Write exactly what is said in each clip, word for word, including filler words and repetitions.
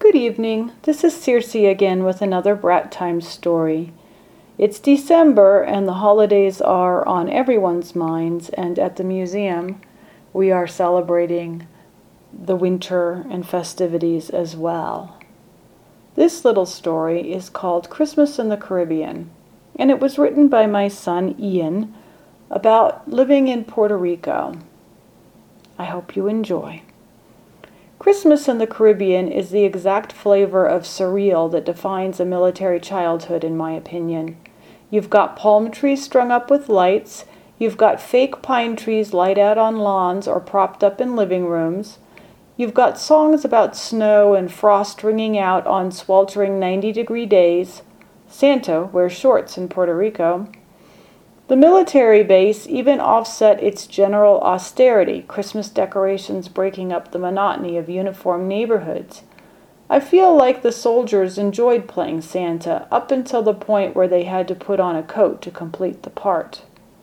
Good evening. This is Circe again with another Brat Time story. It's December and the holidays are on everyone's minds, and at the museum we are celebrating the winter and festivities as well. This little story is called Christmas in the Caribbean, and it was written by my son Ian about living in Puerto Rico. I hope you enjoy. Christmas in the Caribbean is the exact flavor of surreal that defines a military childhood, in my opinion. You've got palm trees strung up with lights, you've got fake pine trees laid out on lawns or propped up in living rooms, you've got songs about snow and frost ringing out on sweltering ninety-degree days. Santa wears shorts in Puerto Rico. The military base even offset its general austerity, Christmas decorations breaking up the monotony of uniformed neighborhoods. I feel like the soldiers enjoyed playing Santa up until the point where they had to put on a coat to complete the part.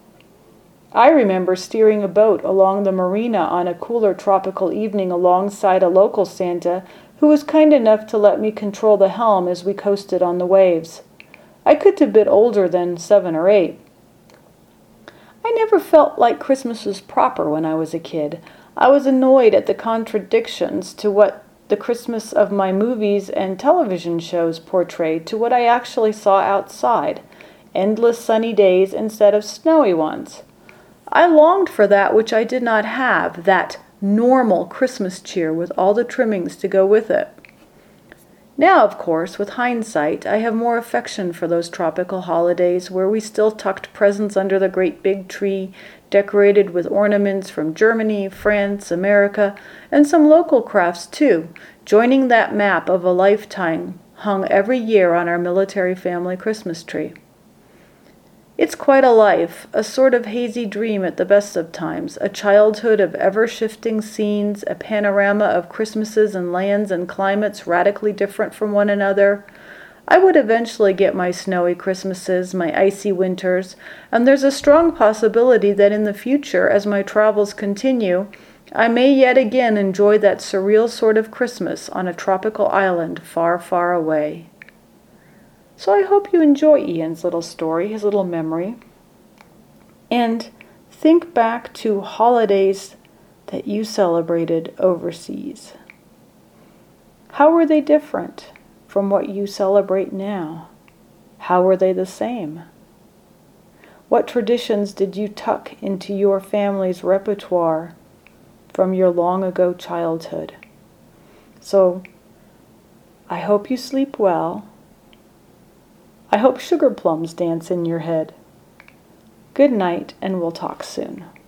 I remember steering a boat along the marina on a cooler tropical evening alongside a local Santa who was kind enough to let me control the helm as we coasted on the waves. I could have been older than seven or eight. I never felt like Christmas was proper when I was a kid. I was annoyed at the contradictions to what the Christmas of my movies and television shows portrayed to what I actually saw outside, endless sunny days instead of snowy ones. I longed for that which I did not have, that normal Christmas cheer with all the trimmings to go with it. Now, of course, with hindsight, I have more affection for those tropical holidays where we still tucked presents under the great big tree, decorated with ornaments from Germany, France, America, and some local crafts too, joining that map of a lifetime hung every year on our military family Christmas tree. It's quite a life, a sort of hazy dream at the best of times, a childhood of ever-shifting scenes, a panorama of Christmases and lands and climates radically different from one another. I would eventually get my snowy Christmases, my icy winters, and there's a strong possibility that in the future, as my travels continue, I may yet again enjoy that surreal sort of Christmas on a tropical island far, far away. So I hope you enjoy Ian's little story, his little memory, and think back to holidays that you celebrated overseas. How were they different from what you celebrate now? How were they the same? What traditions did you tuck into your family's repertoire from your long ago childhood? So I hope you sleep well. I hope sugar plums dance in your head. Good night, and we'll talk soon.